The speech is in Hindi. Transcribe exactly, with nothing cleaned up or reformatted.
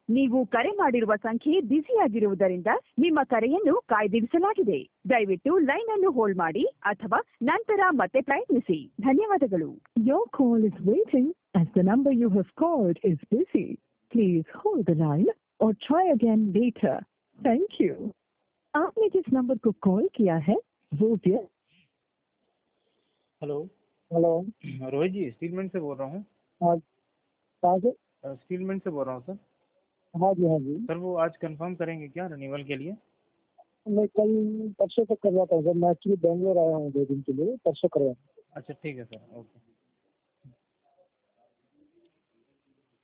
ನೀವು ಕರೆ ಮಾಡಿರುವ ಸಂಖ್ಯೆ ಬ್ಯುಸಿಯಾಗಿರುವುದರಿಂದ ನಿಮ್ಮ ಕರೆಯನ್ನು ಕಾಯ್ದಿರಿಸಲಾಗಿದೆ. ದಯವಿಟ್ಟು ಲೈನ್ ಅನ್ನು ಹೋಲ್ಡ್ ಮಾಡಿ ಅಥವಾ ನಂತರ ಮತ್ತೆ ಪ್ರಯತ್ನಿಸಿ. ಧನ್ಯವಾದಗಳು. Your call is waiting as the number you have called is busy. Please hold the line or try again later. Thank you. आपने जिस नंबर को कॉल किया है वो व्यस्त। Hello hello Rohit ji, Steelman से बोल रहा हूँ। हाँ कहाँ से? स्टीलमैन से बोल रहा हूँ सर। हाँ जी हाँ जी। सर वो आज कंफर्म करेंगे क्या रिन्यूअल के लिए? मैं कल परसों तक करवाता हूँ सर। मैं एक्चुअली बेंगलोर आया हूँ दो दिन के लिए, परसों करवाऊँ। अच्छा ठीक है सर, ओके।